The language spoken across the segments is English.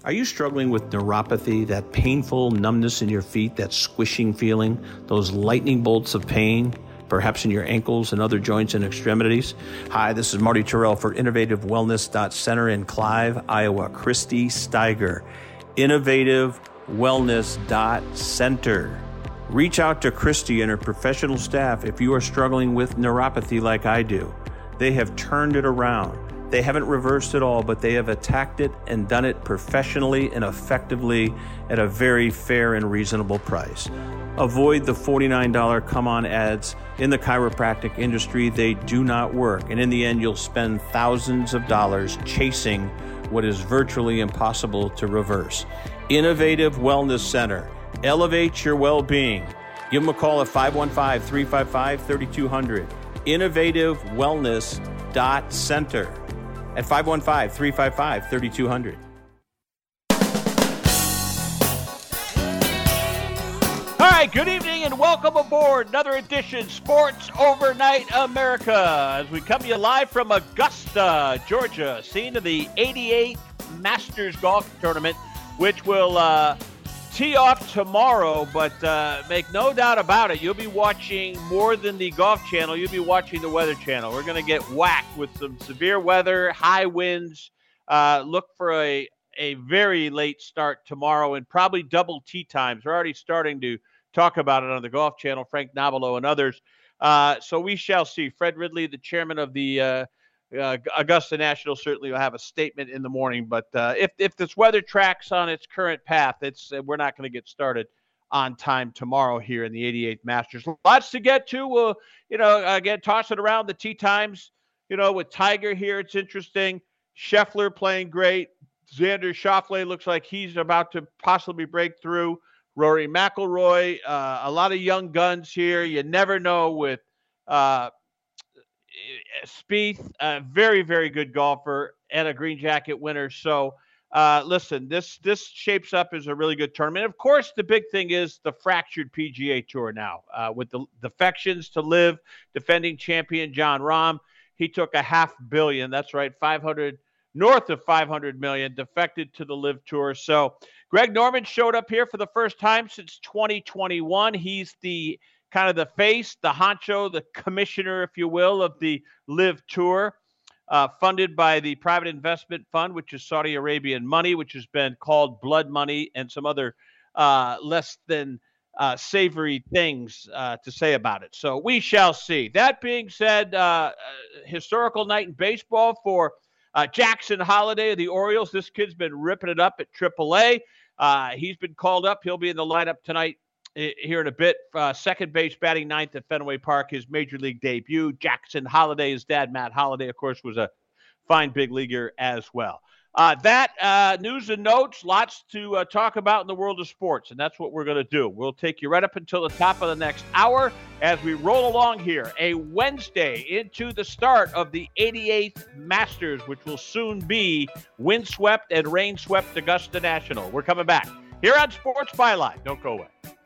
Are you struggling with neuropathy, that painful numbness in your feet, that squishing feeling, those lightning bolts of pain, perhaps in your ankles and other joints and extremities? Hi, this is Marty Terrell for InnovativeWellness.Center in Clive, Iowa. Christy Steiger, InnovativeWellness.Center. Reach out to Christy and her professional staff if you are struggling with neuropathy like I do. They have turned it around. They haven't reversed it all, but they have attacked it and done it professionally and effectively at a very fair and reasonable price. Avoid the $49 come-on ads in the chiropractic industry. They do not work. And in the end, you'll spend thousands of dollars chasing what is virtually impossible to reverse. Innovative Wellness Center. Elevate your well-being. Give them a call at 515-355-3200. InnovativeWellness.Center. At 515-355-3200. All right, good evening and welcome aboard another edition Sports Overnight America as we come to you live from Augusta, Georgia, scene of the 88th Masters Golf Tournament, which will tee off tomorrow, but make no doubt about it, you'll be watching more than the Golf Channel. You'll be watching the Weather Channel. We're going to get whacked with some severe weather, high winds. Look for a very late start tomorrow and probably double tee times. We're already starting to talk about it on the Golf Channel, Frank Nobilo and others. So we shall see. Fred Ridley, the chairman of the Augusta National, certainly will have a statement in the morning. But if this weather tracks on its current path, we're not going to get started on time tomorrow here in the 88th Masters. Lots to get to. We'll, again, toss it around the tee times. With Tiger here, it's interesting. Scheffler playing great. Xander Schauffele looks like he's about to possibly break through. Rory McIlroy, a lot of young guns here. You never know with Spieth, a very, very good golfer and a green jacket winner. So, listen, this shapes up as a really good tournament. Of course, the big thing is the fractured PGA Tour now with the defections to LIV, defending champion Jon Rahm. He took $500 million. That's right, north of $500 million defected to the LIV Tour. So, Greg Norman showed up here for the first time since 2021. He's the kind of the face, the honcho, the commissioner, if you will, of the LIV Tour, funded by the private investment fund, which is Saudi Arabian money, which has been called blood money, and some other less than savory things to say about it. So we shall see. That being said, historical night in baseball for Jackson Holliday of the Orioles. This kid's been ripping it up at AAA. He's been called up. He'll be in the lineup tonight here in a bit. Second base, batting ninth at Fenway Park, his major league debut. Jackson Holliday, his dad, Matt Holliday, of course, was a fine big leaguer as well. That news and notes, lots to talk about in the world of sports, and that's what we're going to do. We'll take you right up until the top of the next hour as we roll along here, a Wednesday into the start of the 88th Masters, which will soon be windswept and rain-swept Augusta National. We're coming back here on Sports Byline. Don't go away.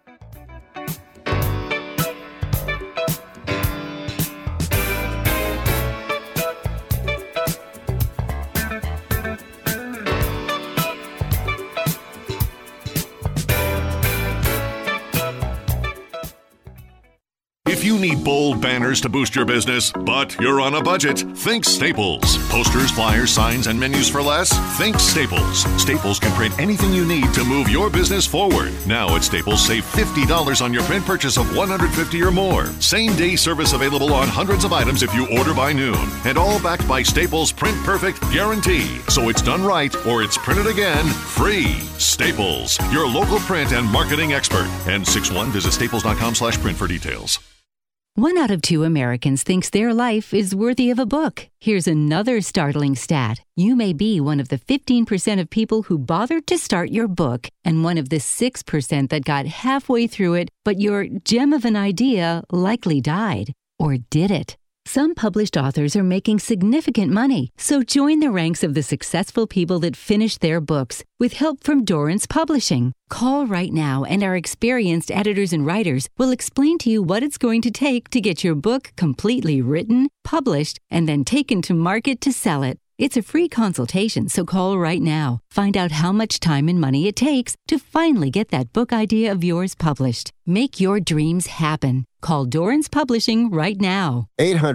If you need bold banners to boost your business, but you're on a budget, think Staples. Posters, flyers, signs, and menus for less? Think Staples. Staples can print anything you need to move your business forward. Now at Staples, save $50 on your print purchase of $150 or more. Same-day service available on hundreds of items if you order by noon. And all backed by Staples' Print Perfect guarantee. So it's done right or it's printed again free. Staples, your local print and marketing expert. N61, visit staples.com/print for details. 1 out of 2 Americans thinks their life is worthy of a book. Here's another startling stat. You may be one of the 15% of people who bothered to start your book and one of the 6% that got halfway through it, but your gem of an idea likely died. Or did it? Some published authors are making significant money, so join the ranks of the successful people that finished their books with help from Dorrance Publishing. Call right now and our experienced editors and writers will explain to you what it's going to take to get your book completely written, published, and then taken to market to sell it. It's a free consultation, so call right now. Find out how much time and money it takes to finally get that book idea of yours published. Make your dreams happen. Call Dorrance Publishing right now.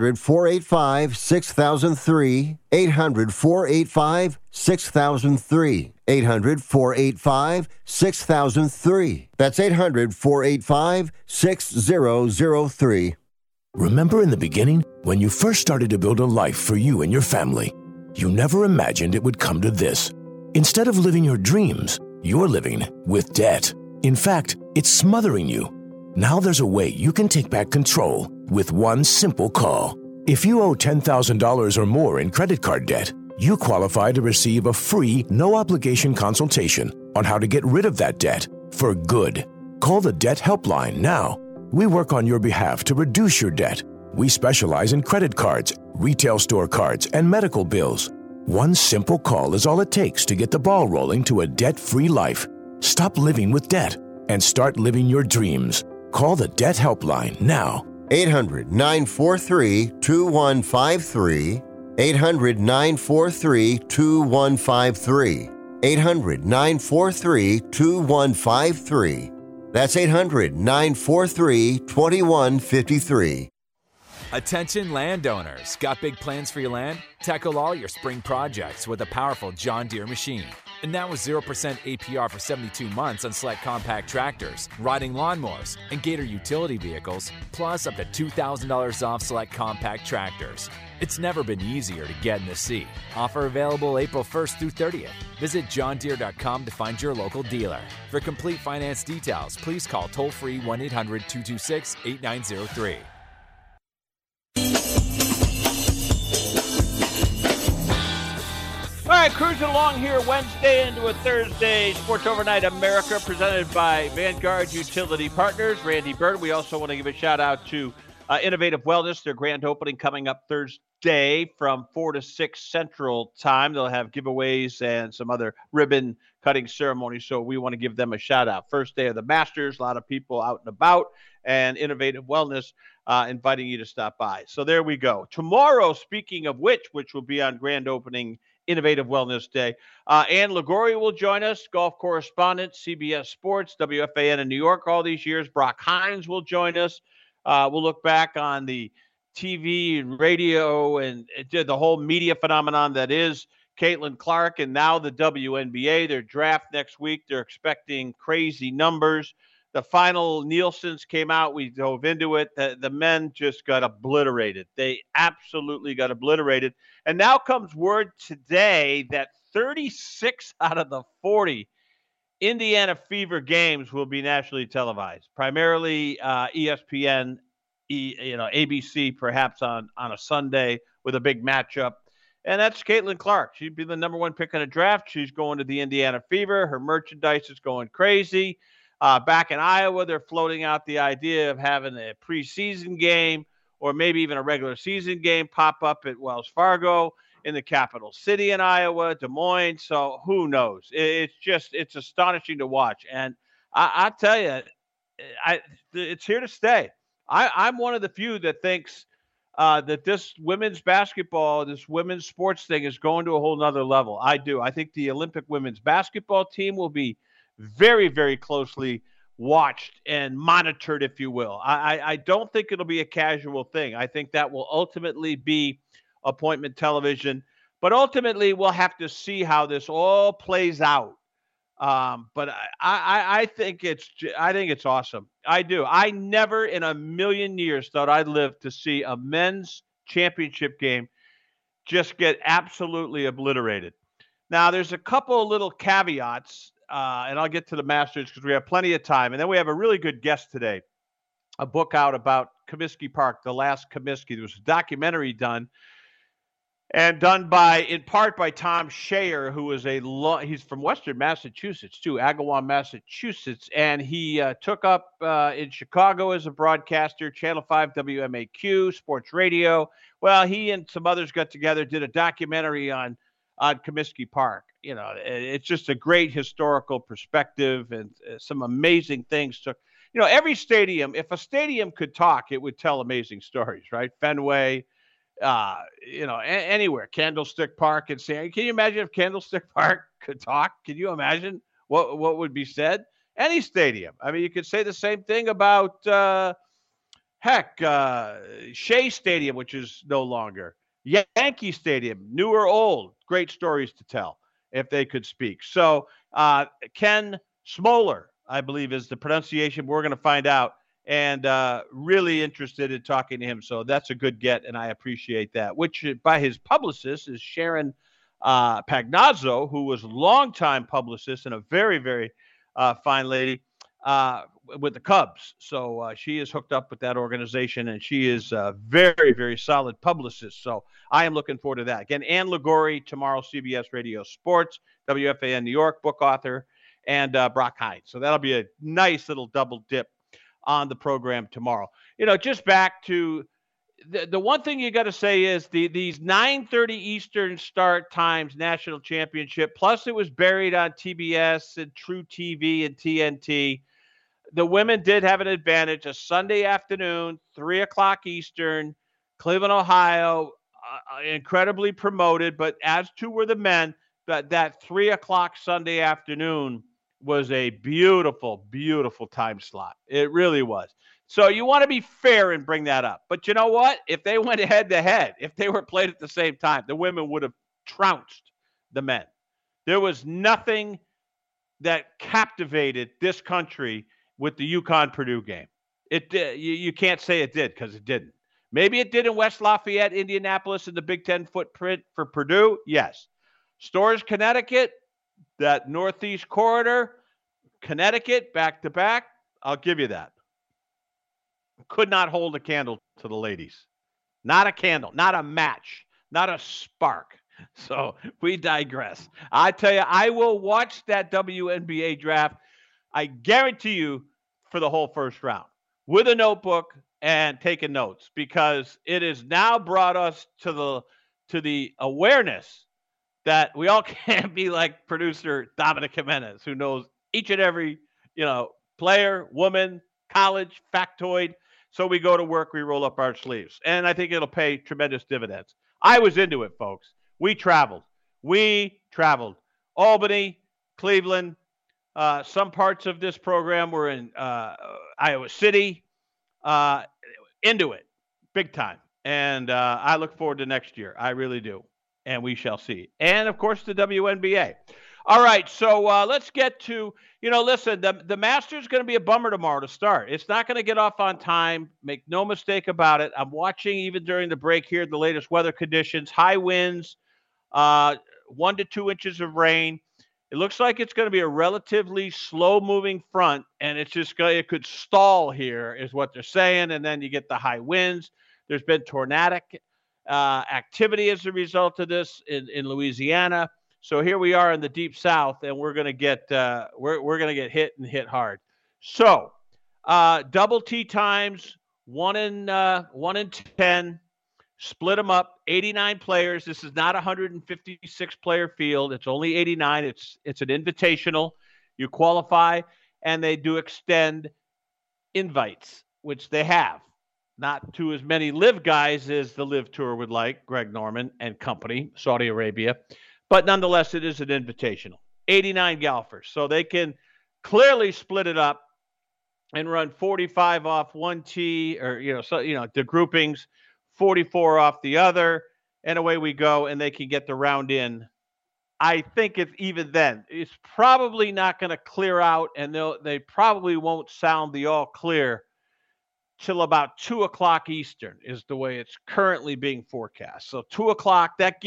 800-485-6003. 800-485-6003. 800-485-6003. That's 800-485-6003. Remember in the beginning, when you first started to build a life for you and your family? You never imagined it would come to this. Instead of living your dreams, you're living with debt. In fact, it's smothering you. Now there's a way you can take back control with one simple call. If you owe $10,000 or more in credit card debt, you qualify to receive a free, no-obligation consultation on how to get rid of that debt for good. Call the Debt Helpline now. We work on your behalf to reduce your debt. We specialize in credit cards, retail store cards, and medical bills. One simple call is all it takes to get the ball rolling to a debt-free life. Stop living with debt and start living your dreams. Call the Debt Helpline now. 800-943-2153. 800-943-2153. 800-943-2153. That's 800-943-2153. Attention landowners. Got big plans for your land? Tackle all your spring projects with a powerful John Deere machine. And now with 0% APR for 72 months on select compact tractors, riding lawnmowers, and Gator utility vehicles, plus up to $2,000 off select compact tractors. It's never been easier to get in the sea. Offer available April 1st through 30th. Visit johndeere.com to find your local dealer. For complete finance details, please call toll-free 1-800-226-8903. All right, cruising along here Wednesday into a Thursday. Sports Overnight America presented by Vanguard Utility Partners. Randy Bird. We also want to give a shout out to Innovative Wellness. Their grand opening coming up Thursday from 4 to 6 Central Time. They'll have giveaways and some other ribbon cutting ceremonies. So we want to give them a shout out. First day of the Masters, a lot of people out and about, and Innovative Wellness inviting you to stop by. So there we go. Tomorrow, speaking of which will be on grand opening Innovative Wellness Day. Ann Liguori will join us, golf correspondent, CBS Sports, WFAN in New York all these years. Brock Hines will join us. We'll look back on the TV and radio and the whole media phenomenon that is Caitlin Clark and now the WNBA. Their draft next week. They're expecting crazy numbers. The final Nielsen's came out. We dove into it. The men just got obliterated. They absolutely got obliterated. And now comes word today that 36 out of the 40 Indiana Fever games will be nationally televised, primarily ESPN, ABC, perhaps on a Sunday with a big matchup. And that's Caitlin Clark. She'd be the number one pick in the draft. She's going to the Indiana Fever. Her merchandise is going crazy. Back in Iowa, they're floating out the idea of having a preseason game or maybe even a regular season game pop up at Wells Fargo in the capital city in Iowa, Des Moines. So who knows? It's astonishing to watch. And I tell you, it's here to stay. I'm one of the few that thinks that this women's basketball, this women's sports thing is going to a whole nother level. I do. I think the Olympic women's basketball team will be very, very closely watched and monitored, if you will. I don't think it'll be a casual thing. I think that will ultimately be appointment television, but ultimately we'll have to see how this all plays out. But I think it's awesome. I do. I never in a million years thought I'd live to see a men's championship game just get absolutely obliterated. Now, there's a couple of little caveats, and I'll get to the Masters because we have plenty of time. And then we have a really good guest today, a book out about Comiskey Park, The Last Comiskey. There was a documentary done in part by Tom Shayer, who is he's from Western Massachusetts too, Agawam, Massachusetts, and he took up in Chicago as a broadcaster, Channel 5 WMAQ, sports radio. Well, he and some others got together, did a documentary on Comiskey Park. You know, it's just a great historical perspective and some amazing things. Every stadium, if a stadium could talk, it would tell amazing stories, right? Fenway, Anywhere, Candlestick Park and say, can you imagine if Candlestick Park could talk? Can you imagine what would be said? Any stadium. I mean, you could say the same thing about, Shea Stadium, which is no longer. Yankee Stadium, new or old, great stories to tell if they could speak. So Ken Smoller, I believe is the pronunciation. We're going to find out, and really interested in talking to him. So that's a good get, and I appreciate that, which by his publicist is Sharon Pagnazzo, who was a longtime publicist and a very, very fine lady with the Cubs. So she is hooked up with that organization, and she is a very, very solid publicist. So I am looking forward to that. Again, Ann Ligori, tomorrow, CBS Radio Sports, WFAN New York, book author, and Brock Hines. So that'll be a nice little double dip on the program tomorrow. Just back to the one thing you got to say is these 9:30 Eastern start times national championship, plus it was buried on TBS and True TV and TNT. The women did have an advantage. A Sunday afternoon, 3 o'clock Eastern, Cleveland, Ohio, incredibly promoted, but as too were the men. That 3 o'clock Sunday afternoon was a beautiful, beautiful time slot. It really was. So you want to be fair and bring that up. But you know what? If they went head-to-head, if they were played at the same time, the women would have trounced the men. There was nothing that captivated this country with the UConn-Purdue game. It did. You can't say it did because it didn't. Maybe it did in West Lafayette, Indianapolis, in the Big Ten footprint for Purdue. Yes. Storrs, Connecticut, that Northeast corridor, Connecticut, back-to-back, I'll give you that. Could not hold a candle to the ladies. Not a candle, not a match, not a spark. So we digress. I tell you, I will watch that WNBA draft, I guarantee you, for the whole first round with a notebook and taking notes, because it has now brought us to the awareness that we all can't be like producer Dominic Jimenez, who knows each and every, player, woman, college, factoid. So we go to work, we roll up our sleeves. And I think it'll pay tremendous dividends. I was into it, folks. We traveled. Albany, Cleveland. Some parts of this program were in Iowa City. Into it, big time. And I look forward to next year. I really do. And we shall see. And, of course, the WNBA. All right, so let's get to, listen, the Masters is going to be a bummer tomorrow to start. It's not going to get off on time. Make no mistake about it. I'm watching even during the break here the latest weather conditions, high winds, 1 to 2 inches of rain. It looks like it's going to be a relatively slow-moving front, and it could stall here is what they're saying, and then you get the high winds. There's been tornadic activity as a result of this in Louisiana. So here we are in the deep South, and we're going to get we're going to get hit and hit hard. So double tee times, 1 in 10, split them up. 89 players. This is not a 156 player field. It's only 89. It's an invitational. You qualify, and they do extend invites, which they have. Not to as many live guys as the live tour would like, Greg Norman and company, Saudi Arabia. But nonetheless, it is an invitational. 89 golfers. So they can clearly split it up and run 45 off one tee, or, the groupings, 44 off the other, and away we go, and they can get the round in. I think even then, it's probably not going to clear out, and they probably won't sound the all clear till about 2 o'clock Eastern is the way it's currently being forecast. So 2 o'clock, that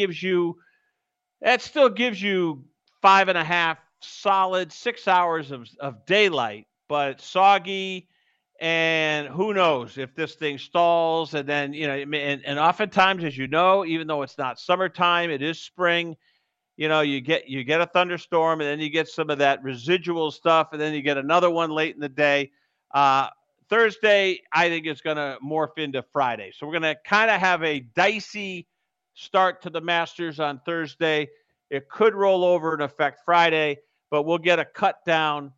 still gives you 5.5 solid 6 hours of daylight, but it's soggy, and who knows if this thing stalls. And then, and oftentimes, as you know, even though it's not summertime, it is spring. You get a thunderstorm, and then you get some of that residual stuff, and then you get another one late in the day. Thursday, I think, is going to morph into Friday. So we're going to kind of have a dicey start to the Masters on Thursday. It could roll over and affect Friday, but we'll get a cut down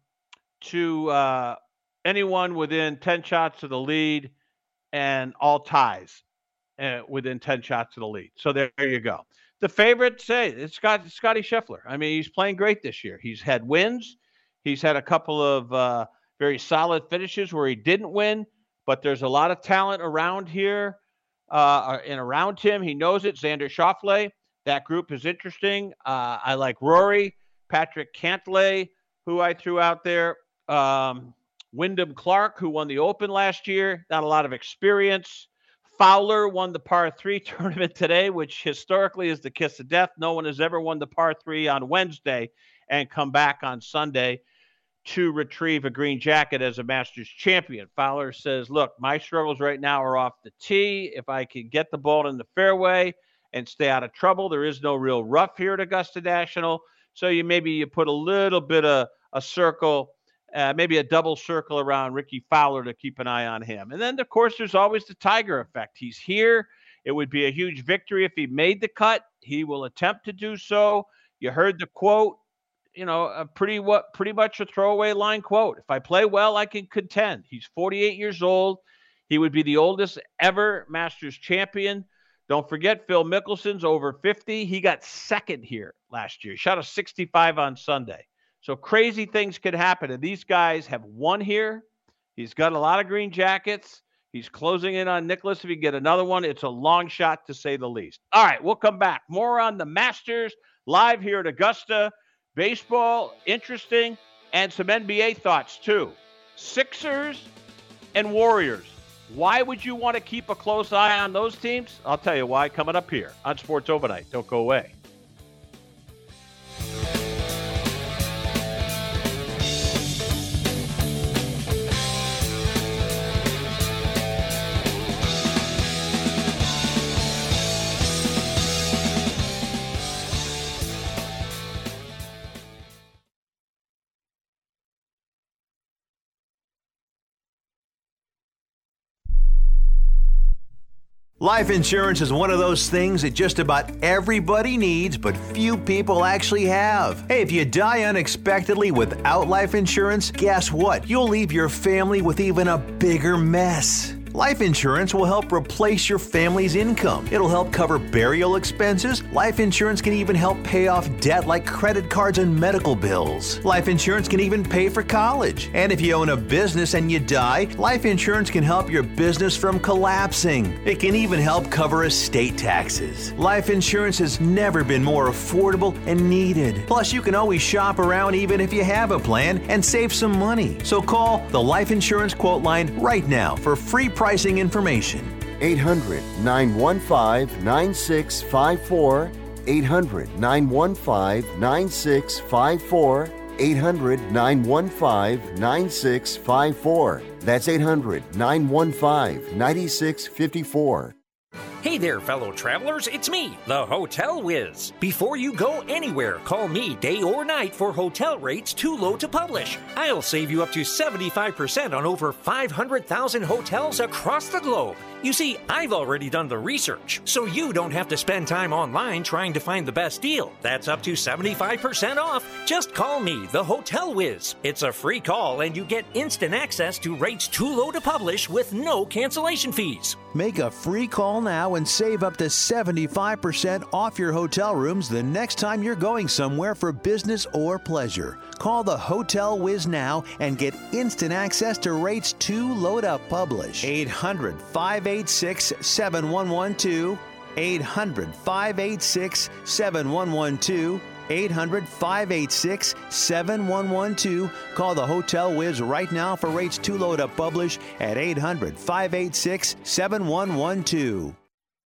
to anyone within 10 shots of the lead and all ties. within 10 shots of the lead. So there you go. The favorite, it's Scotty Scheffler. I mean, he's playing great this year. He's had wins. He's had a couple of very solid finishes where he didn't win, but there's a lot of talent around here and around him. He knows it. Xander Schauffele, that group is interesting. I like Rory, Patrick Cantlay, who I threw out there. Wyndham Clark, who won the Open last year, not a lot of experience. Fowler won the par 3 tournament today, which historically is the kiss of death. No one has ever won the par 3 on Wednesday and come back on Sunday to retrieve a green jacket as a Masters champion. Fowler says, look, my struggles right now are off the tee. If I can get the ball in the fairway and stay out of trouble, there is no real rough here at Augusta National. So you put a little bit of a circle, maybe a double circle around Ricky Fowler to keep an eye on him. And then, of course, there's always the Tiger effect. He's here. It would be a huge victory if he made the cut. He will attempt to do so. You heard the quote, pretty much a throwaway line quote. If I play well, I can contend. He's 48 years old. He would be the oldest ever Masters champion. Don't forget, Phil Mickelson's over 50. He got second here last year. He shot a 65 on Sunday. So crazy things could happen. And these guys have won here. He's got a lot of green jackets. He's closing in on Nicklaus. If he can get another one, it's a long shot to say the least. All right, we'll come back. More on the Masters live here at Augusta. Baseball, interesting, and some NBA thoughts too. Sixers and Warriors. Why would you want to keep a close eye on those teams? I'll tell you why coming up here on Sports Overnight. Don't go away. Life insurance is one of those things that just about everybody needs, but few people actually have. Hey, if you die unexpectedly without life insurance, guess what? You'll leave your family with even a bigger mess. Life insurance will help replace your family's income. It'll help cover burial expenses. Life insurance can even help pay off debt like credit cards and medical bills. Life insurance can even pay for college. And if you own a business and you die, life insurance can help your business from collapsing. It can even help cover estate taxes. Life insurance has never been more affordable and needed. Plus, you can always shop around even if you have a plan and save some money. So call the Life Insurance Quote Line right now for free pricing information. 800-915-9654. 800-915-9654. 800-915-9654. That's 800-915-9654. Hey there, fellow travelers, it's me, the Hotel Whiz. Before you go anywhere, call me day or night for hotel rates too low to publish. I'll save you up to 75% on over 500,000 hotels across the globe. You see, I've already done the research, so you don't have to spend time online trying to find the best deal. That's up to 75% off. Just call me, the Hotel Whiz. It's a free call, and you get instant access to rates too low to publish with no cancellation fees. Make a free call now and save up to 75% off your hotel rooms the next time you're going somewhere for business or pleasure. Call the Hotel Whiz now and get instant access to rates too low to publish. 800-586-7112. 800-586-7112. 800-586-7112. Call the Hotel Whiz right now for rates too low to publish at 800-586-7112.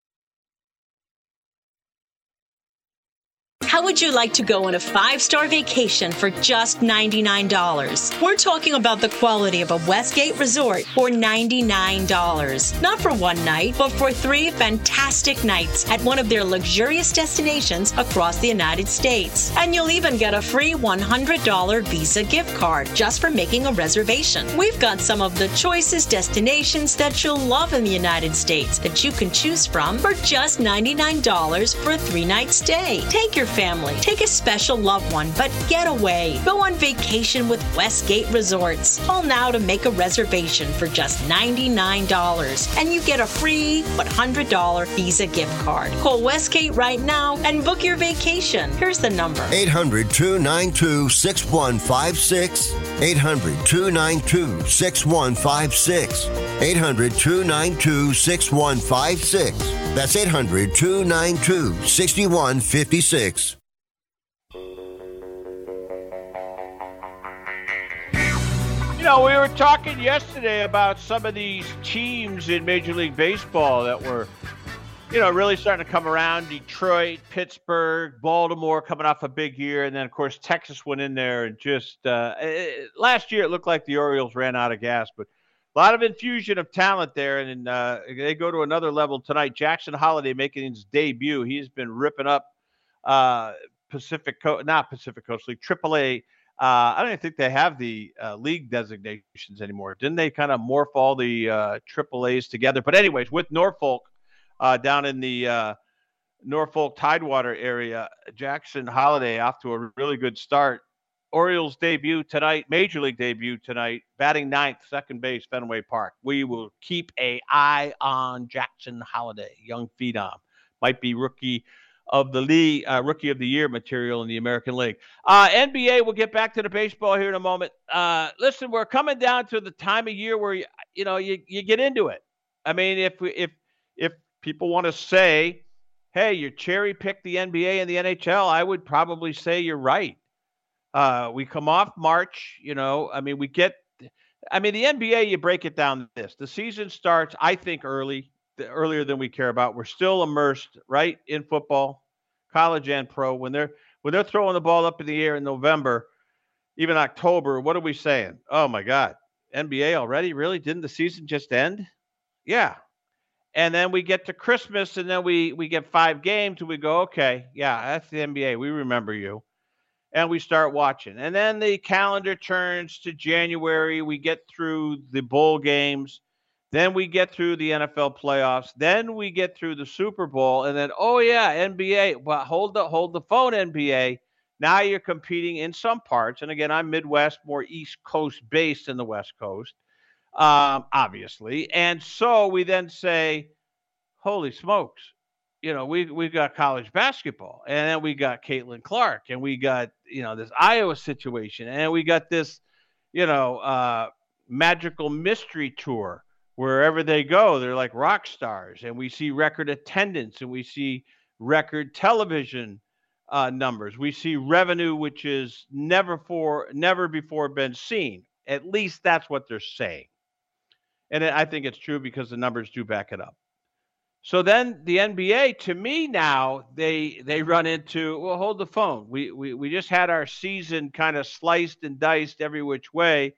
How would you like to go on a 5-star vacation for just $99? We're talking about the quality of a Westgate resort for $99. Not for one night, but for 3 fantastic nights at one of their luxurious destinations across the United States. And you'll even get a free $100 Visa gift card just for making a reservation. We've got some of the choicest destinations that you'll love in the United States that you can choose from for just $99 for a 3-night stay. Take your family family. Take a special loved one, but get away. Go on vacation with Westgate Resorts. Call now to make a reservation for just $99, and you get a free $100 Visa gift card. Call Westgate right now and book your vacation. Here's the number. 800-292-6156. 800-292-6156. 800-292-6156. That's 800-292-6156. You know, we were talking yesterday about some of these teams in Major League Baseball that were, really starting to come around. Detroit, Pittsburgh, Baltimore coming off a big year. And then, of course, Texas went in there and just last year it looked like the Orioles ran out of gas. But a lot of infusion of talent there. And they go to another level tonight. Jackson Holliday making his debut. He's been ripping up Pacific Coast League, AAA. I don't even think they have the league designations anymore. Didn't they kind of morph all the AAAs together? But anyways, with Norfolk down in the Norfolk Tidewater area, Jackson Holliday off to a really good start. Orioles debut tonight, Major League debut tonight, batting ninth, second base, Fenway Park. We will keep an eye on Jackson Holliday, young phenom. Might be rookie of the league, rookie of the year material in the American League. NBA, we'll get back to the baseball here in a moment. Listen, we're coming down to the time of year where you get into it. I mean, if people want to say, hey, you cherry pick the NBA and the NHL, I would probably say you're right. We come off March, the NBA, you break it down this. The season starts, I think, earlier than we care about. We're still immersed, right, in football, college and pro. When they're throwing the ball up in the air in November, even October, what are we saying? Oh my God, NBA already? Really? Didn't the season just end? Yeah. And then we get to Christmas, and then we get 5 games, and we go, okay, yeah, that's the NBA. We remember you. And we start watching. And then the calendar turns to January. We get through the bowl games. Then we get through the NFL playoffs. Then we get through the Super Bowl. And then, oh, yeah, NBA. Well, hold the phone, NBA. Now you're competing in some parts. And, again, I'm Midwest, more East Coast based than the West Coast, obviously. And so we then say, holy smokes, we've got college basketball. And then we got Caitlin Clark. And we got, this Iowa situation. And we got this, magical mystery tour. Wherever they go, they're like rock stars, and we see record attendance, and we see record television numbers. We see revenue, which is never before been seen. At least that's what they're saying. And I think it's true because the numbers do back it up. So then the NBA, to me now, they run into, well, hold the phone. We just had our season kind of sliced and diced every which way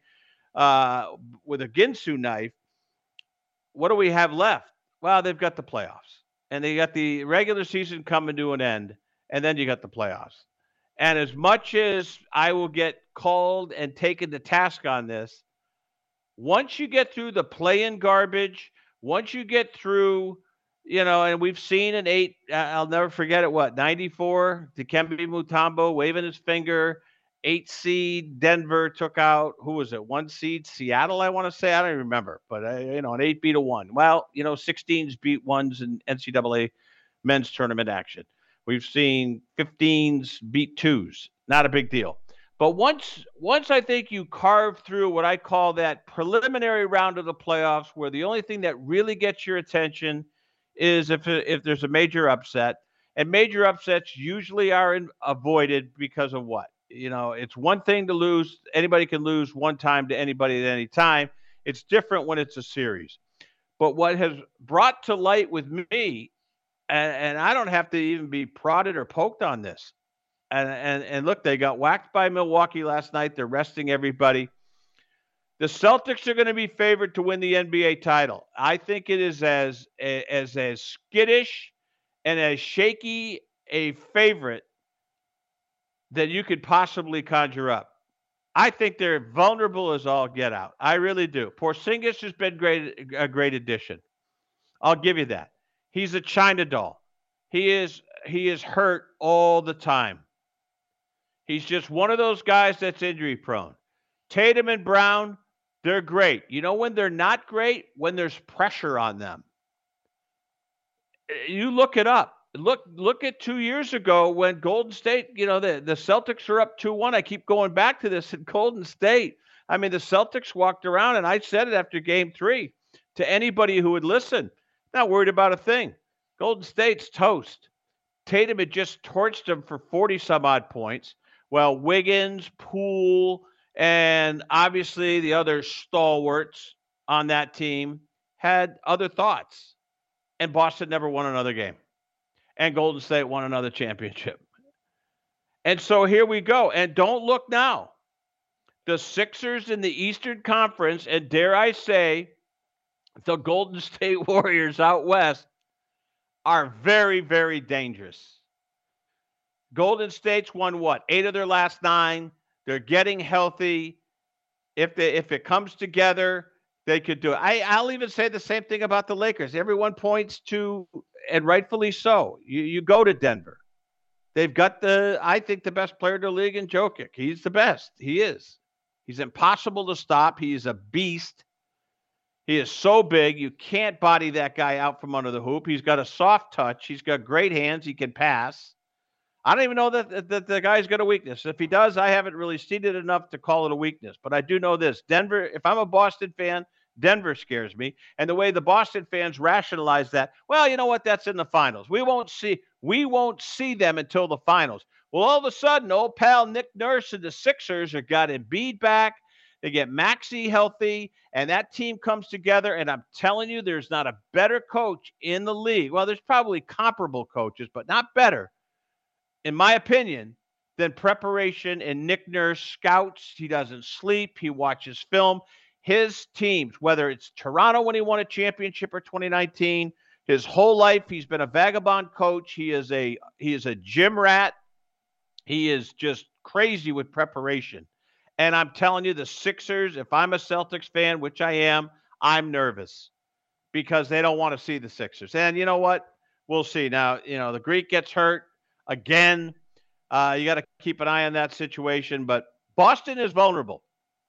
with a Ginsu knife. What do we have left? Well, they've got the playoffs, and they got the regular season coming to an end, and then you got the playoffs. And as much as I will get called and taken to task on this, once you get through the play-in garbage, once you get through, and we've seen an 8, I'll never forget it, 94, Dikembe Mutombo waving his finger, 8 seed Denver took out, who was it? 1 seed Seattle, I want to say. I don't even remember, but an 8 beat a 1. Well, 16s beat 1s in NCAA men's tournament action. We've seen 15s beat 2s. Not a big deal. But once I think you carve through what I call that preliminary round of the playoffs, where the only thing that really gets your attention is if there's a major upset, and major upsets usually are avoided because of what? It's one thing to lose. Anybody can lose one time to anybody at any time. It's different when it's a series. But what has brought to light with me, and I don't have to even be prodded or poked on this. And look, they got whacked by Milwaukee last night. They're resting everybody. The Celtics are going to be favored to win the NBA title. I think it is as skittish and as shaky a favorite that you could possibly conjure up. I think they're vulnerable as all get out. I really do. Porzingis has been a great addition. I'll give you that. He's a China doll. He is he is hurt all the time. He's just one of those guys that's injury prone. Tatum and Brown, they're great. You know when they're not great? When there's pressure on them. You look it up. Look at 2 years ago when Golden State, the Celtics are up 2-1. I keep going back to this in Golden State. I mean, the Celtics walked around, and I said it after Game 3 to anybody who would listen. Not worried about a thing. Golden State's toast. Tatum had just torched them for 40-some-odd points. Well, Wiggins, Poole, and obviously the other stalwarts on that team had other thoughts. And Boston never won another game. And Golden State won another championship. And so here we go. And don't look now. The Sixers in the Eastern Conference, and dare I say, the Golden State Warriors out west, are very, very dangerous. Golden State's won, 8 of their last 9. They're getting healthy. If it comes together, they could do it. I'll even say the same thing about the Lakers. Everyone points to, and rightfully so, you go to Denver. They've got I think the best player in the league in Jokic. He's the best. He is. He's impossible to stop. He is a beast. He is so big, you can't body that guy out from under the hoop. He's got a soft touch. He's got great hands. He can pass. I don't even know that the guy's got a weakness. If he does, I haven't really seen it enough to call it a weakness. But I do know this. Denver, if I'm a Boston fan, Denver scares me. And the way the Boston fans rationalize that, well, you know what? That's in the finals. We won't see them until the finals. Well, all of a sudden, old pal Nick Nurse and the Sixers have got Embiid back. They get Maxey healthy, and that team comes together. And I'm telling you, there's not a better coach in the league. Well, there's probably comparable coaches, but not better, in my opinion, than preparation. And Nick Nurse scouts. He doesn't sleep. He watches film. His teams, whether it's Toronto when he won a championship or 2019, his whole life he's been a vagabond coach. He is a gym rat. He is just crazy with preparation. And I'm telling you, the Sixers, if I'm a Celtics fan, which I am, I'm nervous because they don't want to see the Sixers. And you know what? We'll see. Now, the Greek gets hurt again. You got to keep an eye on that situation. But Boston is vulnerable.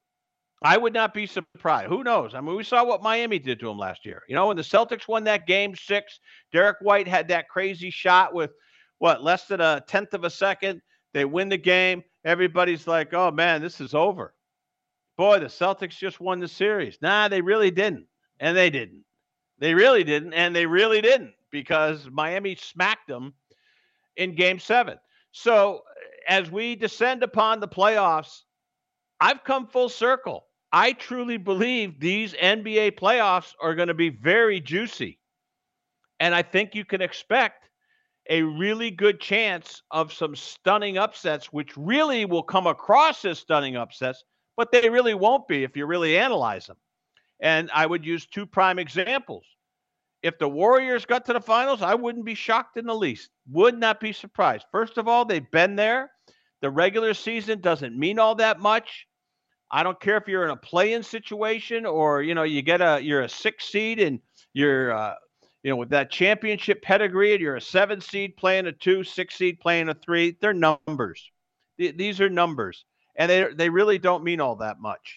I would not be surprised. Who knows? I mean, we saw what Miami did to him last year. When the Celtics won that Game 6, Derek White had that crazy shot with, less than a tenth of a second. They win the game. Everybody's like, oh, man, this is over. Boy, the Celtics just won the series. Nah, they really didn't. And they didn't. They really didn't. And they really didn't because Miami smacked them in Game 7. So as we descend upon the playoffs, I've come full circle. I truly believe these NBA playoffs are going to be very juicy. And I think you can expect a really good chance of some stunning upsets, which really will come across as stunning upsets, but they really won't be if you really analyze them. And I would use 2 prime examples. If the Warriors got to the finals, I wouldn't be shocked in the least. Would not be surprised. First of all, they've been there. The regular season doesn't mean all that much. I don't care if you're in a play-in situation or, you're a 6 seed and you're, with that championship pedigree and you're a 7 seed playing a 2, 6 seed playing a 3. They're numbers. These are numbers. And they really don't mean all that much.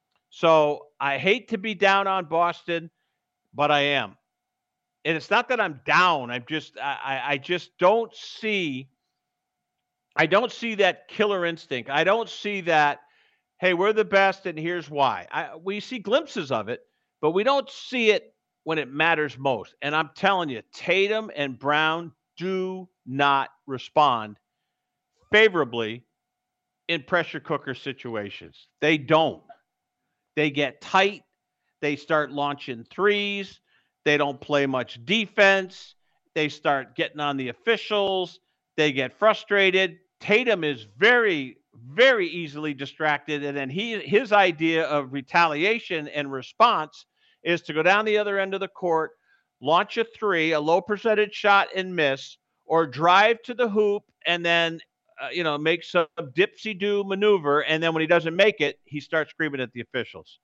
So I hate to be down on Boston, but I am. And it's not that I'm down. I just don't see that killer instinct. I don't see that, hey, we're the best and here's why. We see glimpses of it, but we don't see it when it matters most. And I'm telling you, Tatum and Brown do not respond favorably in pressure cooker situations. They don't. They get tight. They start launching threes. They don't play much defense. They start getting on the officials. They get frustrated. Tatum is very, very easily distracted. And then his idea of retaliation and response is to go down the other end of the court, launch a 3, a low percentage shot and miss, or drive to the hoop and then, make some dipsy-do maneuver. And then when he doesn't make it, he starts screaming at the officials.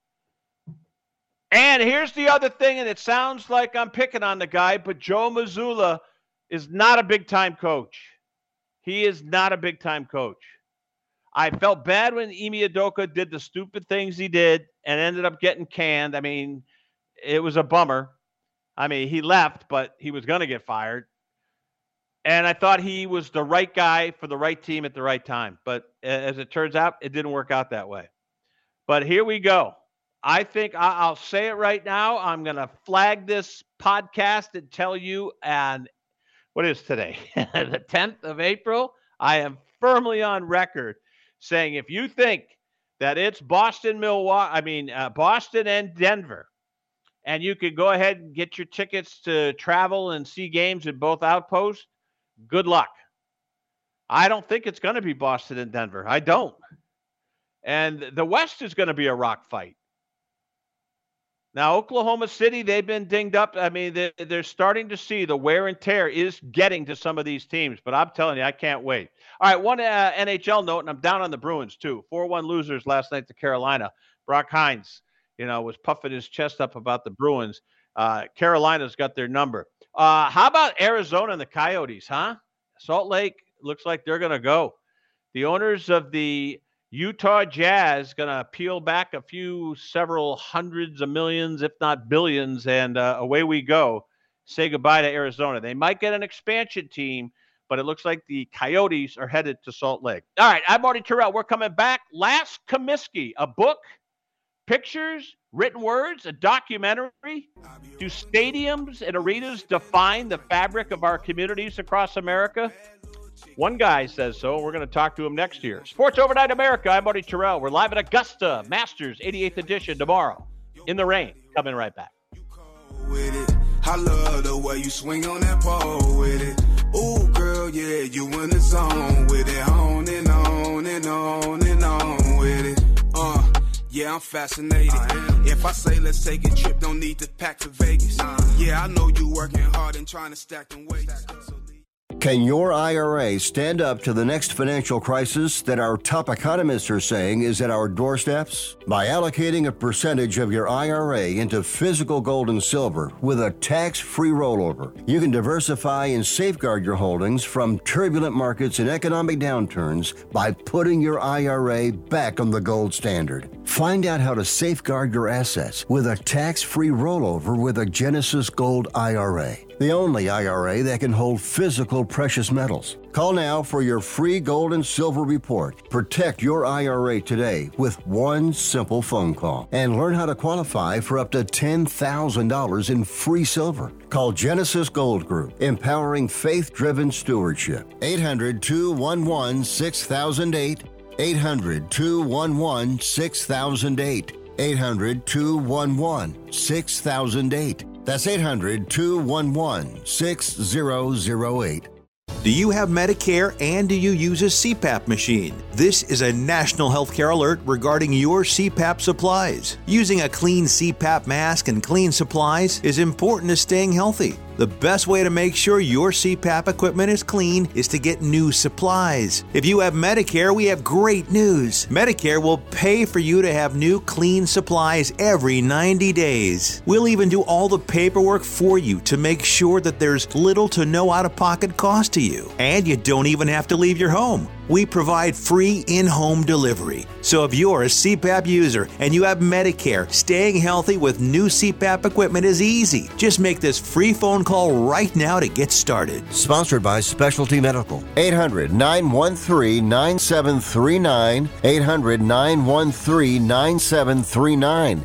And here's the other thing, and it sounds like I'm picking on the guy, but Joe Mazzulla is not a big-time coach. He is not a big-time coach. I felt bad when Ime Udoka did the stupid things he did and ended up getting canned. I mean, it was a bummer. I mean, he left, but he was going to get fired. And I thought he was the right guy for the right team at the right time. But as it turns out, it didn't work out that way. But here we go. I think I'll say it right now. I'm going to flag this podcast and tell you, and what is today? The 10th of April. I am firmly on record saying if you think that it's Boston and Denver, and you can go ahead and get your tickets to travel and see games in both outposts, good luck. I don't think it's going to be Boston and Denver. I don't. And the West is going to be a rock fight. Now, Oklahoma City, they've been dinged up. I mean, they're starting to see the wear and tear is getting to some of these teams. But I'm telling you, I can't wait. All right, one NHL note, and I'm down on the Bruins, too. 4-1 losers last night to Carolina. Brock Hines, was puffing his chest up about the Bruins. Carolina's got their number. How about Arizona and the Coyotes, huh? Salt Lake looks like they're going to go. The owners of the Utah Jazz going to peel back several hundreds of millions, if not billions, and away we go. Say goodbye to Arizona. They might get an expansion team, but it looks like the Coyotes are headed to Salt Lake. All right, I'm Marty Terrell. We're coming back. Last Comiskey, a book, pictures, written words, a documentary. Do stadiums and arenas define the fabric of our communities across America? One guy says so. We're going to talk to him next year. Sports Overnight America. I'm Marty Terrell. We're live at Augusta Masters 88th edition tomorrow in the rain. Coming right back. I love the way you swing on that pole with it. Ooh, girl, yeah, you in the zone with it. On and on and on and on with it. Yeah, I'm fascinated. If I say let's take a trip, don't need to pack to Vegas. Yeah, I know you working hard and trying to stack them weights. Can your IRA stand up to the next financial crisis that our top economists are saying is at our doorsteps? By allocating a percentage of your IRA into physical gold and silver with a tax-free rollover, you can diversify and safeguard your holdings from turbulent markets and economic downturns by putting your IRA back on the gold standard. Find out how to safeguard your assets with a tax-free rollover with a Genesis Gold IRA. The only IRA that can hold physical precious metals. Call now for your free gold and silver report. Protect your IRA today with one simple phone call and learn how to qualify for up to $10,000 in free silver. Call Genesis Gold Group, empowering faith-driven stewardship. 800-211-6008. 800-211-6008. 800-211-6008. That's 800-211-6008. Do you have Medicare and do you use a CPAP machine? This is a national healthcare alert regarding your CPAP supplies. Using a clean CPAP mask and clean supplies is important to staying healthy. The best way to make sure your CPAP equipment is clean is to get new supplies. If you have Medicare, we have great news. Medicare will pay for you to have new clean supplies every 90 days. We'll even do all the paperwork for you to make sure that there's little to no out-of-pocket cost to you. And you don't even have to leave your home. We provide free in-home delivery. So if you're a CPAP user and you have Medicare, staying healthy with new CPAP equipment is easy. Just make this free phone call right now to get started. Sponsored by Specialty Medical. 800-913-9739. 800-913-9739.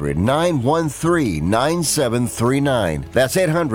800-913-9739. That's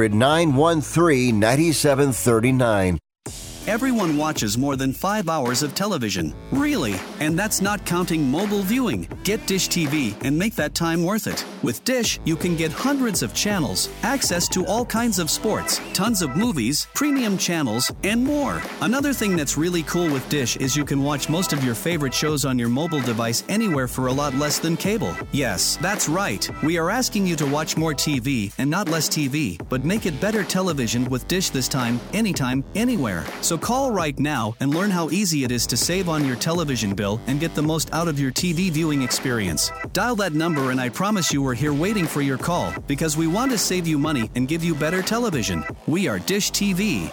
800-913-9739. Everyone watches more than 5 hours of television. Really? And that's not counting mobile viewing. Get Dish TV and make that time worth it. With Dish, you can get hundreds of channels, access to all kinds of sports, tons of movies, premium channels, and more. Another thing that's really cool with Dish is you can watch most of your favorite shows on your mobile device anywhere for a lot less than cable. Yes, that's right. We are asking you to watch more TV and not less TV, but make it better television with Dish this time, anytime, anywhere. So So call right now and learn how easy it is to save on your television bill and get the most out of your TV viewing experience. Dial that number and I promise you we're here waiting for your call because we want to save you money and give you better television. We are Dish TV.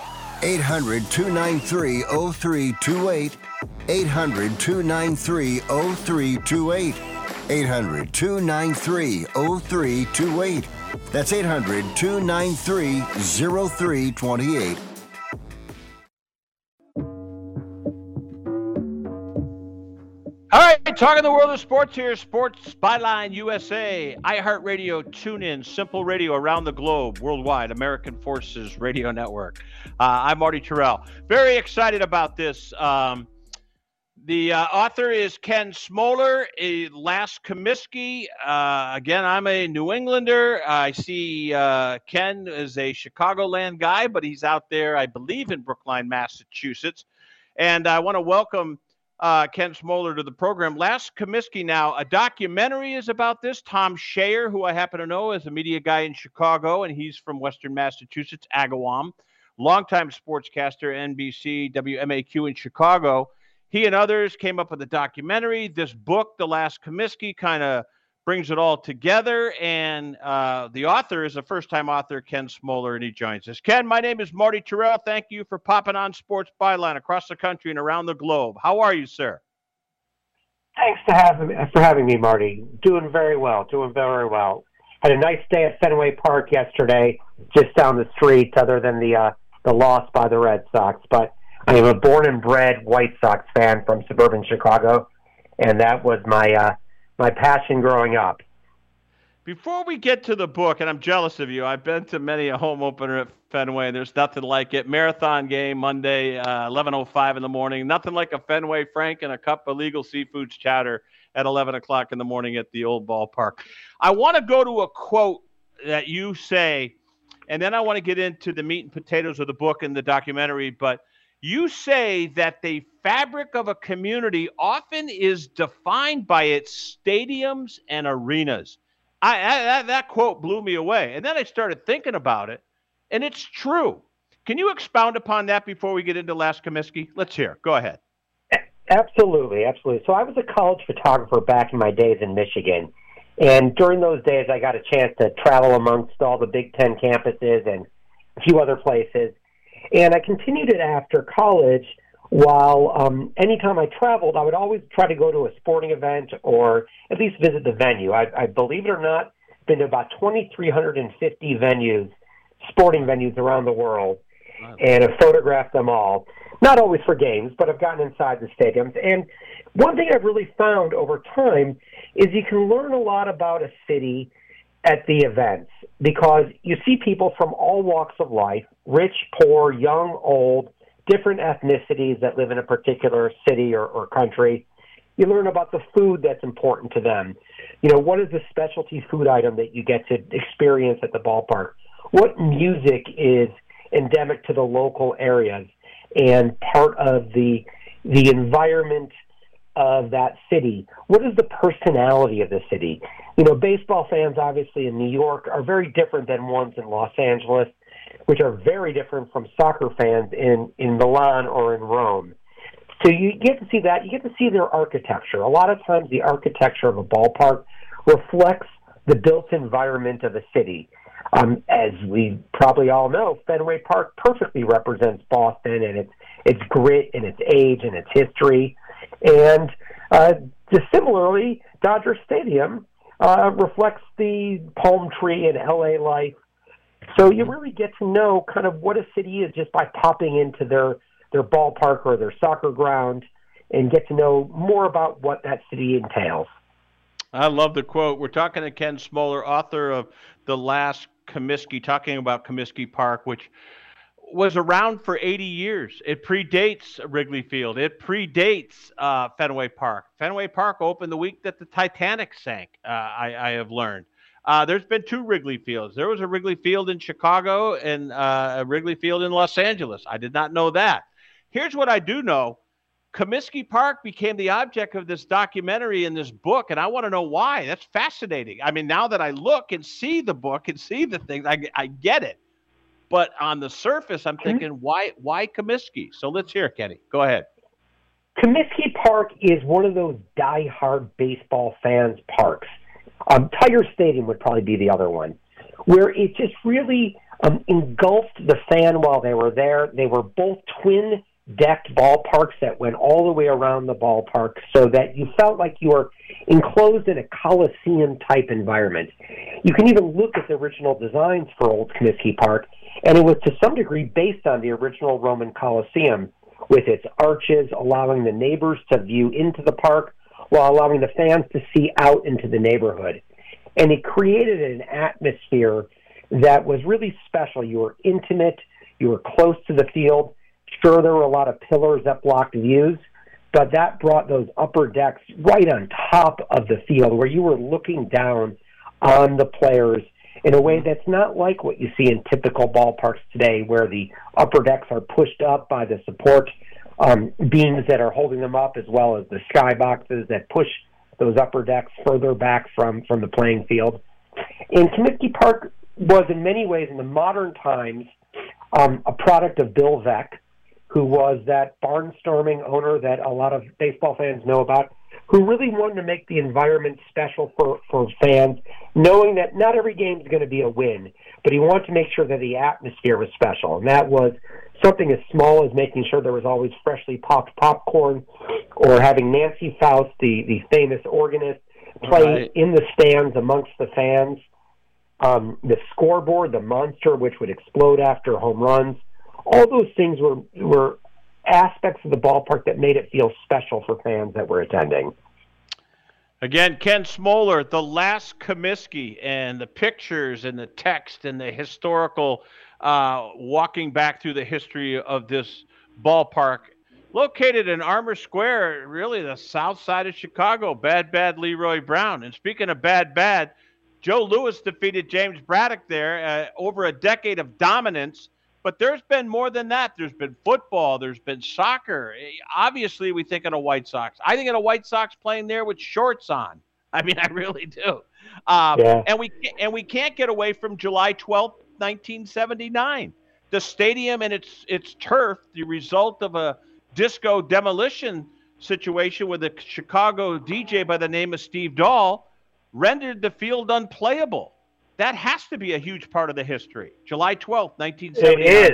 800-293-0328. 800-293-0328. 800-293-0328. That's 800-293-0328. All right, talking the world of sports here, Sports Byline USA, iHeartRadio, TuneIn, Simple Radio around the globe, worldwide, American Forces Radio Network. I'm Marty Terrell. Very excited about this. The author is Ken Smoller, Las Comiskey. Again, I'm a New Englander. I see Ken is a Chicagoland guy, but he's out there, I believe, in Brookline, Massachusetts. And I want to welcome Ken Smoller to the program. Las Comiskey now, a documentary is about this. Tom Shayer, who I happen to know is a media guy in Chicago, and he's from Western Massachusetts, Agawam, longtime sportscaster, NBC, WMAQ in Chicago. He and others came up with a documentary. This book, The Las Comiskey, kind of brings it all together. And the author is a first-time author, Ken Smoller, and he joins us. Ken, my name is Marty Terrell. Thank you for popping on Sports Byline across the country and around the globe. How are you, sir? Thanks for having me, Marty. Doing very well. Had a nice day at Fenway Park yesterday, just down the street, other than the loss by the Red Sox. But I am a born and bred White Sox fan from suburban Chicago, and that was my passion growing up. Before we get to the book, and I'm jealous of you, I've been to many a home opener at Fenway. There's nothing like it. Marathon game Monday, 11:05 in the morning. Nothing like a Fenway Frank and a cup of legal seafoods chowder at 11 o'clock in the morning at the old ballpark. I want to go to a quote that you say, and then I want to get into the meat and potatoes of the book and the documentary, but you say that the fabric of a community often is defined by its stadiums and arenas. That quote blew me away. And then I started thinking about it, and it's true. Can you expound upon that before we get into Las Comiskey? Let's hear. Go ahead. Absolutely. So I was a college photographer back in my days in Michigan. And during those days, I got a chance to travel amongst all the Big Ten campuses and a few other places. And I continued it after college while anytime I traveled, I would always try to go to a sporting event or at least visit the venue. I believe it or not, been to about 2,350 venues, sporting venues around the world, and have photographed them all. Not always for games, but I've gotten inside the stadiums. And one thing I've really found over time is you can learn a lot about a city at the events because you see people from all walks of life, rich, poor, young, old, different ethnicities that live in a particular city or country. You learn about the food that's important to them. You know, what is the specialty food item that you get to experience at the ballpark? What music is endemic to the local areas and part of the environment of that city? What is the personality of the city? You know, baseball fans, obviously, in New York are very different than ones in Los Angeles, which are very different from soccer fans in Milan or in Rome. So you get to see that. You get to see their architecture. A lot of times the architecture of a ballpark reflects the built environment of a city. As we probably all know, Fenway Park perfectly represents Boston and its grit and its age and its history. And just similarly, Dodger Stadium reflects the palm tree and LA life. So you really get to know kind of what a city is just by popping into their ballpark or their soccer ground and get to know more about what that city entails. I love the quote. We're talking to Ken Smoller, author of The Las Comiskey, talking about Comiskey Park, which was around for 80 years. It predates Wrigley Field. It predates Fenway Park. Fenway Park opened the week that the Titanic sank, I have learned. There's been two Wrigley Fields. There was a Wrigley Field in Chicago and a Wrigley Field in Los Angeles. I did not know that. Here's what I do know. Comiskey Park became the object of this documentary in this book, and I want to know why. That's fascinating. I mean, now that I look and see the book and see the things, I get it. But on the surface, I'm thinking, why Comiskey? So let's hear it, Kenny. Go ahead. Comiskey Park is one of those die-hard baseball fans' parks. Tiger Stadium would probably be the other one, where it just really engulfed the fan while they were there. They were both twin-decked ballparks that went all the way around the ballpark so that you felt like you were enclosed in a Coliseum-type environment. You can even look at the original designs for Old Comiskey Park, and it was to some degree based on the original Roman Coliseum, with its arches allowing the neighbors to view into the park while allowing the fans to see out into the neighborhood. And it created an atmosphere that was really special. You were intimate, you were close to the field. Sure, there were a lot of pillars that blocked views, but that brought those upper decks right on top of the field where you were looking down on the players in a way that's not like what you see in typical ballparks today, where the upper decks are pushed up by the support beams that are holding them up, as well as the skyboxes that push those upper decks further back from the playing field. And Comiskey Park was in many ways, in the modern times, a product of Bill Veeck, who was that barnstorming owner that a lot of baseball fans know about, who really wanted to make the environment special for fans, knowing that not every game is going to be a win, but he wanted to make sure that the atmosphere was special. And that was something as small as making sure there was always freshly popped popcorn, or having Nancy Faust, the famous organist, play in the stands amongst the fans. The scoreboard, the monster, which would explode after home runs. All those things were aspects of the ballpark that made it feel special for fans that were attending. Again, Ken Smoller, The Last Comiskey, and the pictures and the text and the historical walking back through the history of this ballpark, located in Armour Square, really the south side of Chicago. Bad Leroy Brown. And speaking of bad, Joe Louis defeated James Braddock there, over a decade of dominance. But there's been more than that. There's been football. There's been soccer. Obviously, we think of the White Sox. I think of the White Sox playing there with shorts on. I mean, I really do. And we can't get away from July 12th, 1979. The stadium and its turf, the result of a disco demolition situation with a Chicago DJ by the name of Steve Dahl, rendered the field unplayable. That has to be a huge part of the history. July 12th, 1979. It is.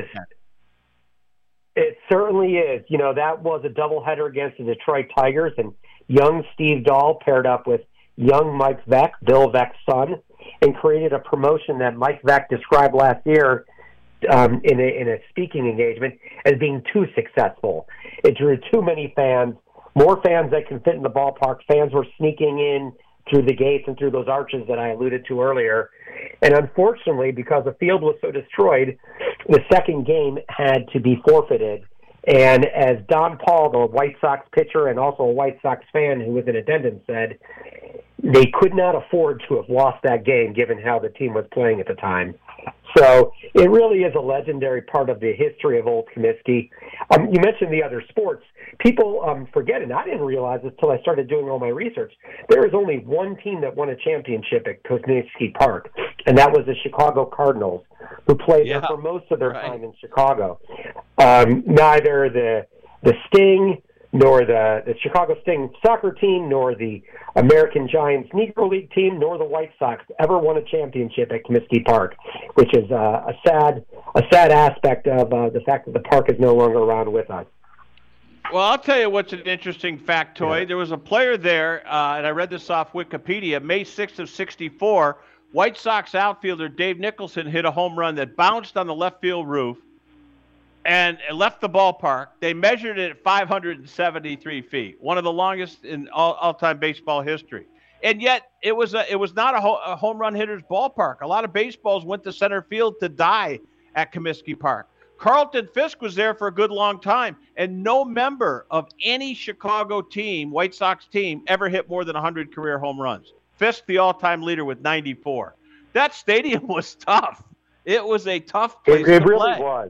It certainly is. You know, that was a doubleheader against the Detroit Tigers, and young Steve Dahl paired up with young Mike Veeck, Bill Veeck's son, and created a promotion that Mike Veeck described last year in a speaking engagement as being too successful. It drew too many fans, more fans that can fit in the ballpark. Fans were sneaking in through the gates and through those arches that I alluded to earlier. And unfortunately, because the field was so destroyed, the second game had to be forfeited. And as Don Paul, the White Sox pitcher and also a White Sox fan who was in attendance, said, they could not afford to have lost that game given how the team was playing at the time. So it really is a legendary part of the history of Old Comiskey. You mentioned the other sports. People forget, and I didn't realize this until I started doing all my research, there is only one team that won a championship at Comiskey Park, and that was the Chicago Cardinals, who played there for most of their time in Chicago. Neither the Sting, nor the Chicago Sting soccer team, nor the American Giants Negro League team, nor the White Sox ever won a championship at Comiskey Park, which is a sad aspect of the fact that the park is no longer around with us. Well, I'll tell you what's an interesting factoid. Yeah. There was a player there, and I read this off Wikipedia, May 6th of 1964, White Sox outfielder Dave Nicholson hit a home run that bounced on the left field roof and left the ballpark. They measured it at 573 feet, one of the longest in all-time baseball history. And yet, it was not a home run hitter's ballpark. A lot of baseballs went to center field to die at Comiskey Park. Carlton Fisk was there for a good long time, and no member of any Chicago team, White Sox team, ever hit more than 100 career home runs. Fisk, the all-time leader, with 94. That stadium was tough. It was a tough place to play. It really was.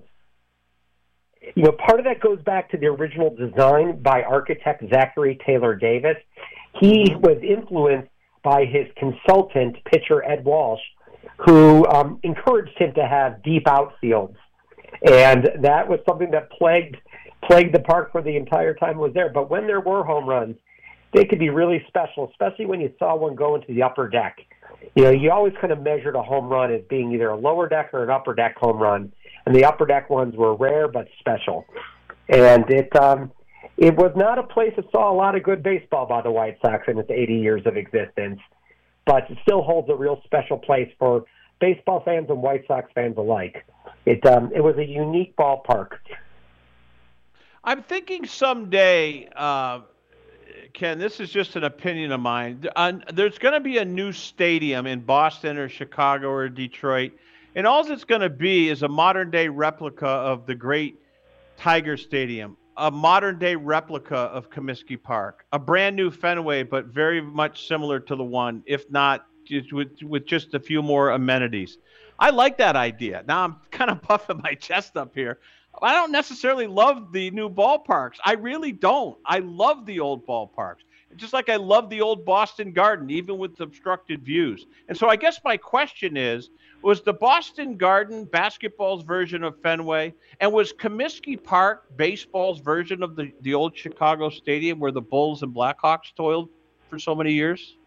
You know, part of that goes back to the original design by architect Zachary Taylor Davis. He was influenced by his consultant, pitcher Ed Walsh, who encouraged him to have deep outfields. And that was something that plagued the park for the entire time it was there. But when there were home runs, they could be really special, especially when you saw one go into the upper deck. You know, you always kind of measured a home run as being either a lower deck or an upper deck home run, and the upper deck ones were rare but special. And it was not a place that saw a lot of good baseball by the White Sox in its 80 years of existence, but it still holds a real special place for baseball fans and White Sox fans alike. It was a unique ballpark. I'm thinking someday, Ken, this is just an opinion of mine. There's going to be a new stadium in Boston or Chicago or Detroit, and all it's going to be is a modern-day replica of the great Tiger Stadium, a modern-day replica of Comiskey Park, a brand-new Fenway, but very much similar to the one, if not with just a few more amenities. I like that idea. Now I'm kind of puffing my chest up here. I don't necessarily love the new ballparks. I really don't. I love the old ballparks. Just like I love the old Boston Garden, even with obstructed views. And so I guess my question is, was the Boston Garden basketball's version of Fenway? And was Comiskey Park baseball's version of the old Chicago Stadium where the Bulls and Blackhawks toiled for so many years?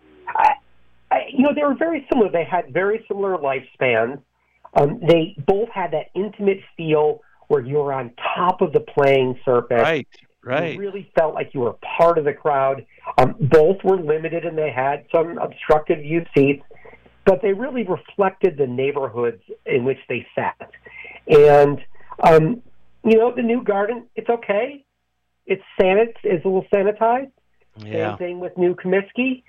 They were very similar. They had very similar lifespans. They both had that intimate feel where you were on top of the playing surface. Right. You really felt like you were part of the crowd. Both were limited, and they had some obstructed view seats, but they really reflected the neighborhoods in which they sat. And, the new Garden, it's okay. It's a little sanitized. Yeah. Same thing with new Comiskey.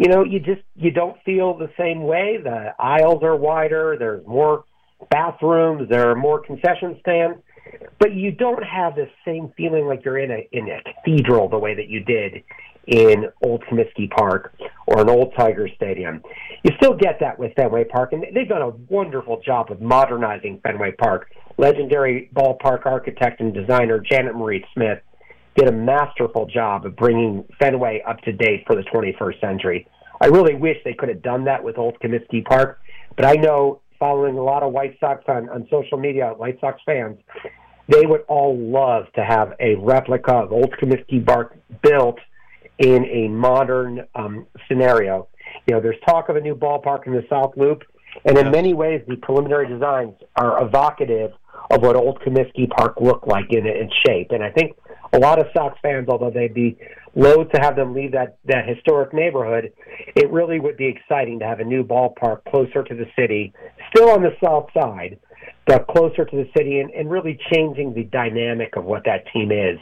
You don't feel the same way. The aisles are wider. There's more bathrooms. There are more concession stands. But you don't have the same feeling like you're in a cathedral the way that you did in old Comiskey Park or an old Tiger Stadium. You still get that with Fenway Park, and they've done a wonderful job of modernizing Fenway Park. Legendary ballpark architect and designer Janet Marie Smith did a masterful job of bringing Fenway up to date for the 21st century. I really wish they could have done that with old Comiskey Park, but I know, following a lot of White Sox on social media, White Sox fans, they would all love to have a replica of old Comiskey Park built in a modern scenario. There's talk of a new ballpark in the South Loop, and in many ways the preliminary designs are evocative of what old Comiskey Park looked like in shape. And I think a lot of Sox fans, although they'd be loath to have them leave that historic neighborhood, it really would be exciting to have a new ballpark closer to the city, still on the south side, but closer to the city, and really changing the dynamic of what that team is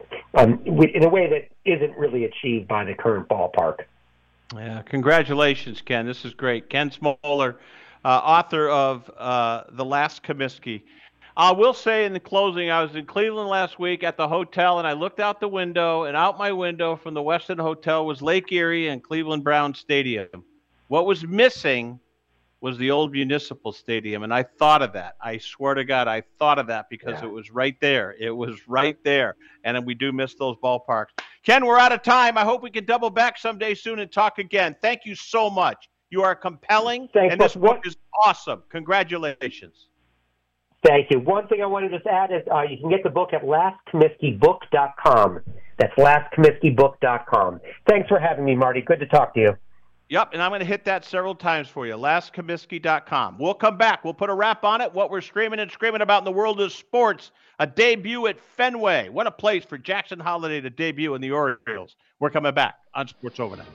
in a way that isn't really achieved by the current ballpark. Yeah, congratulations, Ken. This is great. Ken Smoller, author of The Last Comiskey. I will say in the closing, I was in Cleveland last week at the hotel, and I looked out the window, and out my window from the Westin Hotel was Lake Erie and Cleveland Browns Stadium. What was missing was the old Municipal Stadium, and I thought of that. I swear to God, I thought of that because it was right there. It was right there, and we do miss those ballparks. Ken, we're out of time. I hope we can double back someday soon and talk again. Thank you so much. You are compelling, and this book is awesome. Congratulations. Thank you. One thing I want to just add is you can get the book at lastcomiskeybook.com. That's lastcomiskeybook.com. Thanks for having me, Marty. Good to talk to you. Yep, and I'm going to hit that several times for you, lastcomiskey.com. We'll come back. We'll put a wrap on it, what we're screaming about in the world of sports, a debut at Fenway. What a place for Jackson Holliday to debut in the Orioles. We're coming back on Sports Overnight.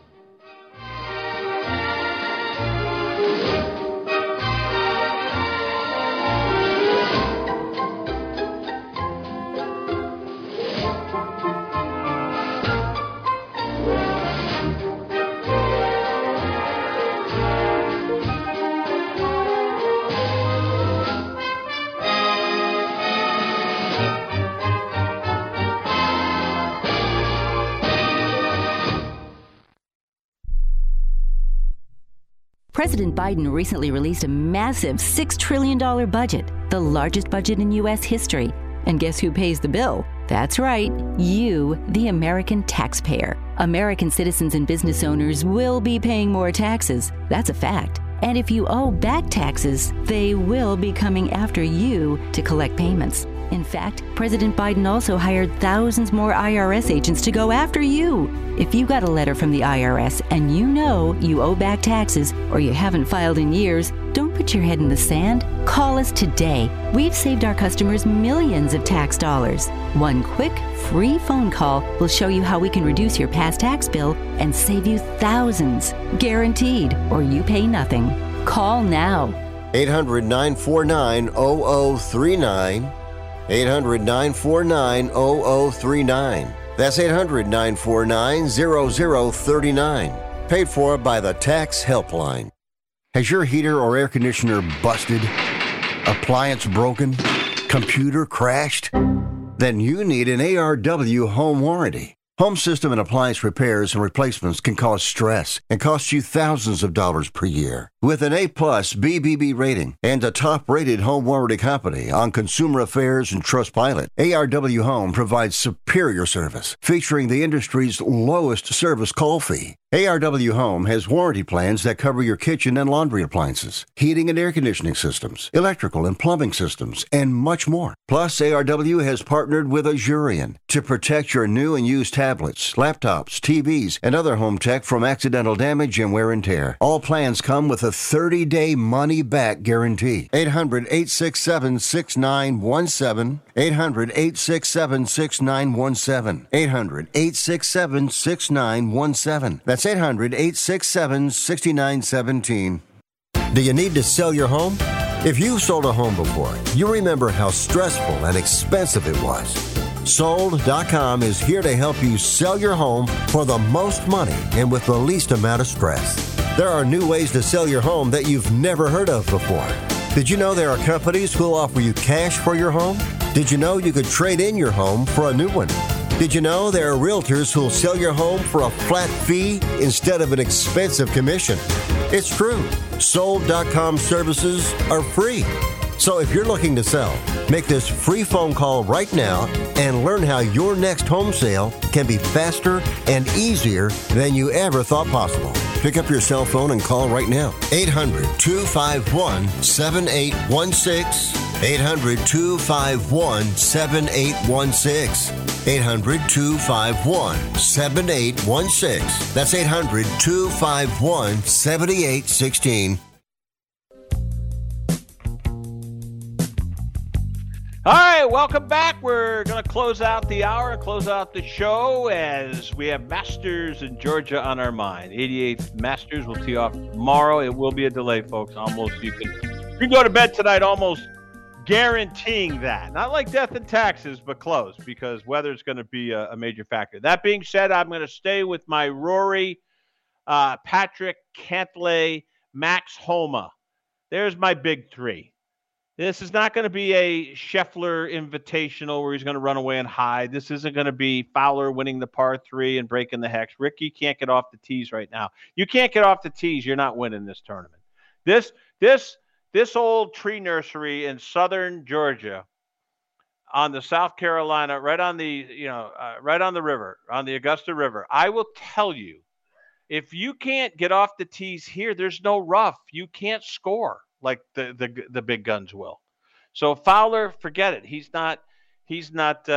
President Biden recently released a massive $6 trillion budget, the largest budget in U.S. history. And guess who pays the bill? That's right, you, the American taxpayer. American citizens and business owners will be paying more taxes. That's a fact. And if you owe back taxes, they will be coming after you to collect payments. In fact, President Biden also hired thousands more IRS agents to go after you. If you got a letter from the IRS and you know you owe back taxes or you haven't filed in years, don't put your head in the sand. Call us today. We've saved our customers millions of tax dollars. One quick, free phone call will show you how we can reduce your past tax bill and save you thousands. Guaranteed, or you pay nothing. Call now. 800-949-0039. 800-949-0039. That's 800-949-0039. Paid for by the Tax Helpline. Has your heater or air conditioner busted? Appliance broken? Computer crashed? Then you need an ARW home warranty. Home system and appliance repairs and replacements can cause stress and cost you thousands of dollars per year. With an A-plus BBB rating and a top-rated home warranty company on Consumer Affairs and Trustpilot, ARW Home provides superior service, featuring the industry's lowest service call fee. ARW Home has warranty plans that cover your kitchen and laundry appliances, heating and air conditioning systems, electrical and plumbing systems, and much more. Plus, ARW has partnered with Azurion to protect your new and used tablets, laptops, TVs, and other home tech from accidental damage and wear and tear. All plans come with a 30-day money-back guarantee. 800-867-6917. 800-867-6917. 800-867-6917. That's 800-867-6917. Do you need to sell your home? If you've sold a home before, you remember how stressful and expensive it was. Sold.com is here to help you sell your home for the most money and with the least amount of stress. There are new ways to sell your home that you've never heard of before. Did you know there are companies who'll offer you cash for your home? Did you know you could trade in your home for a new one? Did you know there are realtors who'll sell your home for a flat fee instead of an expensive commission? It's true. Sold.com services are free. So if you're looking to sell, make this free phone call right now and learn how your next home sale can be faster and easier than you ever thought possible. Pick up your cell phone and call right now. 800-251-7816. 800-251-7816. 800-251-7816. That's 800-251-7816. All right, welcome back. We're going to close out the hour and close out the show as we have Masters in Georgia on our mind. 88th Masters will tee off tomorrow. It will be a delay, folks. Almost you can go to bed tonight almost guaranteeing that. Not like death and taxes, but close, because weather's going to be a major factor. That being said, I'm going to stay with my Rory, Patrick Cantlay, Max Homa. There's my big three. This is not going to be a Scheffler Invitational where he's going to run away and hide. This isn't going to be Fowler winning the par 3 and breaking the hex. Ricky can't get off the tees right now. You can't get off the tees, you're not winning this tournament. This old tree nursery in southern Georgia, on the South Carolina, right on the river, on the Augusta River. I will tell you, if you can't get off the tees here, there's no rough. You can't score like the big guns will. So Fowler, forget it. He's not hitting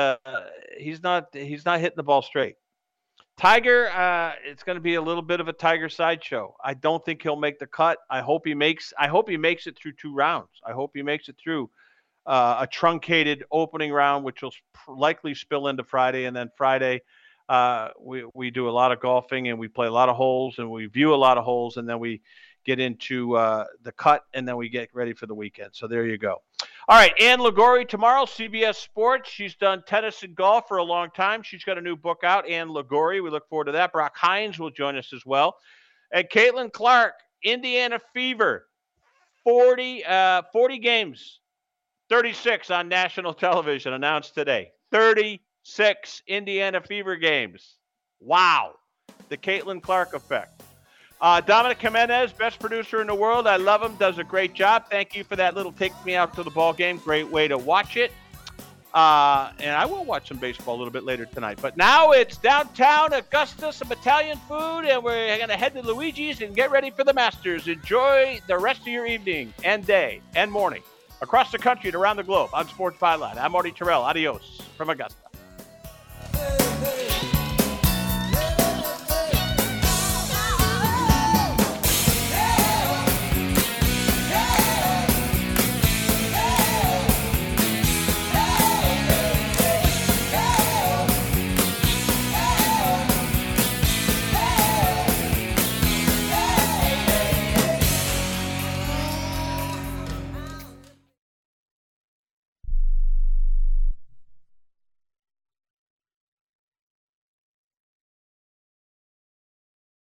the ball straight. Tiger, it's going to be a little bit of a Tiger sideshow. I don't think he'll make the cut. I hope he makes it through 2 rounds. I hope he makes it through a truncated opening round, which will likely spill into Friday, and then Friday we do a lot of golfing and we play a lot of holes and we view a lot of holes, and then we get into the cut, and then we get ready for the weekend. So there you go. All right, Ann Liguori tomorrow, CBS Sports. She's done tennis and golf for a long time. She's got a new book out, Ann Liguori. We look forward to that. Brock Hines will join us as well. And Caitlin Clark, Indiana Fever, 40 games, 36 on national television announced today. 36 Indiana Fever games. Wow. The Caitlin Clark effect. Dominic Jimenez, best producer in the world. I love him. Does a great job. Thank you for that little take me out to the ball game. Great way to watch it. And I will watch some baseball a little bit later tonight. But now it's downtown Augusta, some Italian food, and we're going to head to Luigi's and get ready for the Masters. Enjoy the rest of your evening and day and morning across the country and around the globe on Sports Byline. I'm Marty Terrell. Adios from Augusta.